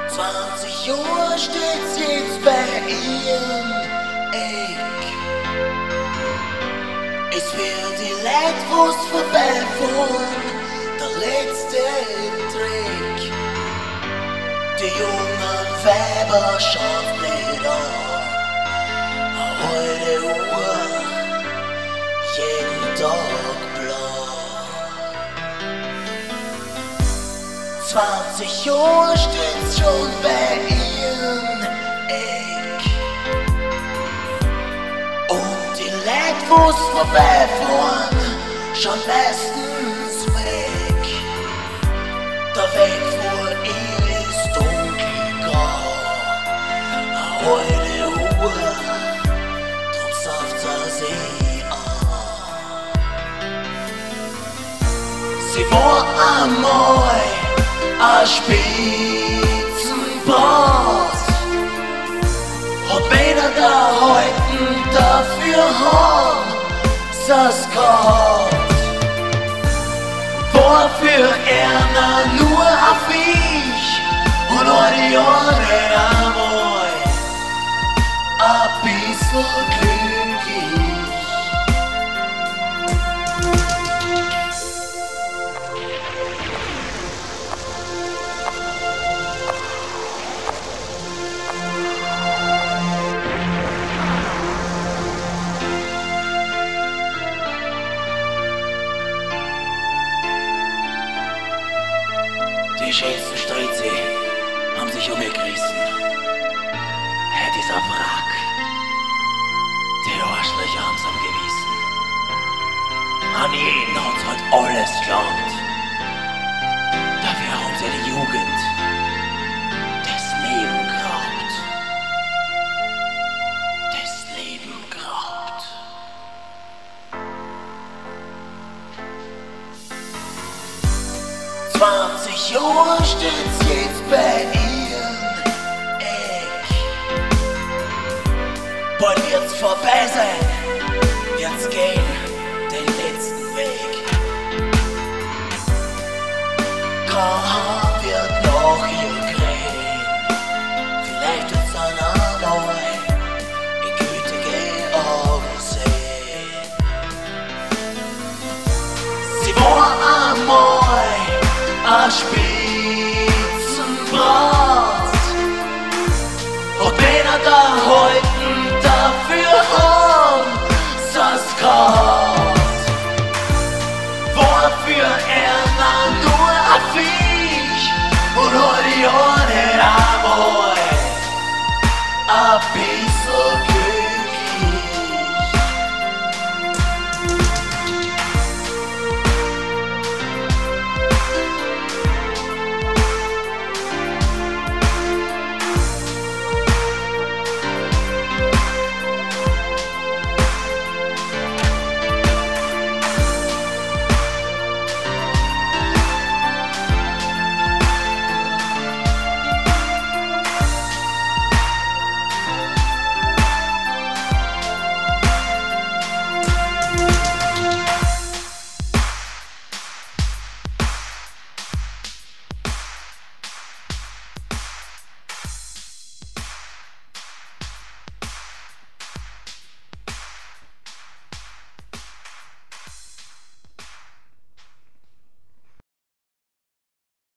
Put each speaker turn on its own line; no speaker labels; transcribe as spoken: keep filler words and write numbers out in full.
zwanzig Uhr steht's jetzt bei ihrem Eck. Es wird die Leute, wo's vorbeifahren, der letzte Trick. Die jungen Weiber schaut nicht an, heute Uhr, jeden Tag blau. zwanzig Uhr steht's schon bei ihrem Eck. Und die Leute, wo's vorbeifahren, schon meistens weg. Der Weg vor ihr ist dunkelgrau, heute Uhr, drum sauft er sie an. Sie war einmal ein Spitzenbart, hat beide gehalten, dafür haben sie's gehabt. War für er nur ein Viech und nur die Jahre einmal ein bisschen glücklich. Die schönsten Sträuze haben sich umgerissen. Hey, dieser Wrack, die Arschlöcher haben's am Gewissen. An jeden hat's halt alles gelangt. Dafür haben sie die Jugend, das Leben geraubt. Das Leben geraubt. zwanzig Uhr steht's jetzt bei ihrem Eck. Bald wird's vorbei sein, wird's gehen, den letzten Weg. Komm.